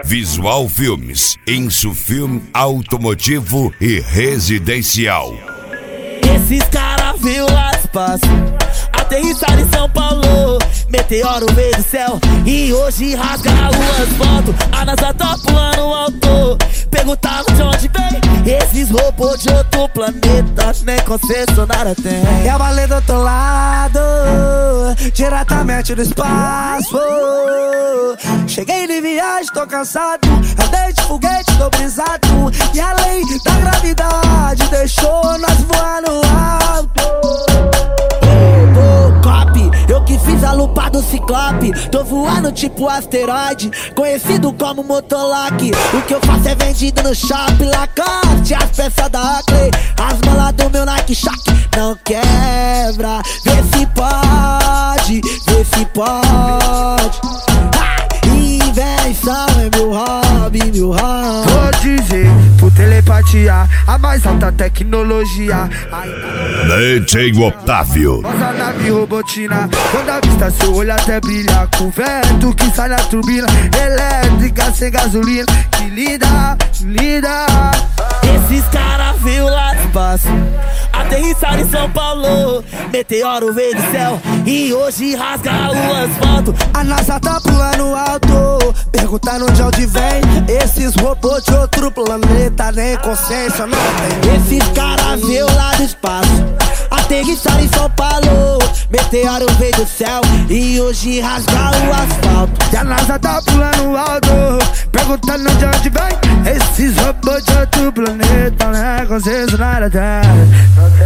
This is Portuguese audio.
Visual Filmes, Insufilme automotivo e residencial. Esses caras viu lá do espaço, aterrissaram em São Paulo. Meteoro veio do céu e hoje rasga o asfalto. A NASA tá pulando alto, perguntaram de onde vem esses robôs de outro planeta, nem concessionária tem. É a baleia do outro lado, diretamente do espaço. Cheguei de viagem, tô cansado, andei de foguete, tô brisado. E a lei da gravidade deixou nós voar no alto. Cop, eu que fiz a lupa do Ciclope. Tô voando tipo asteroide, conhecido como Motolac. O que eu faço é vendido no shopping Lacoste, as peças da Oakley, as malas do meu Nike Shock. Não quebra, vê se pode, vê se pode. Invenção é meu hobby, meu hobby. Vou dizer, por telepatia, a mais alta tecnologia. DJ Otávio. Nossa nave robotina, quando a vista seu olho até brilha. Com vento que sai na turbina elétrica sem gasolina. Que linda, linda. Esses caras viu lá do espaço, aterrissaram em São Paulo. Meteoro veio do céu e hoje rasga o asfalto. A NASA tá pulando alto, perguntando de onde vem esses robôs de outro planeta, nem consciência não tem. Esses caras viu lá do espaço, aterrissaram em São Paulo. Meteoro veio do céu e hoje rasga o asfalto. E a NASA tá pulando alto, perguntando de onde vem esses robôs de outro planeta, né? Concessionária tem.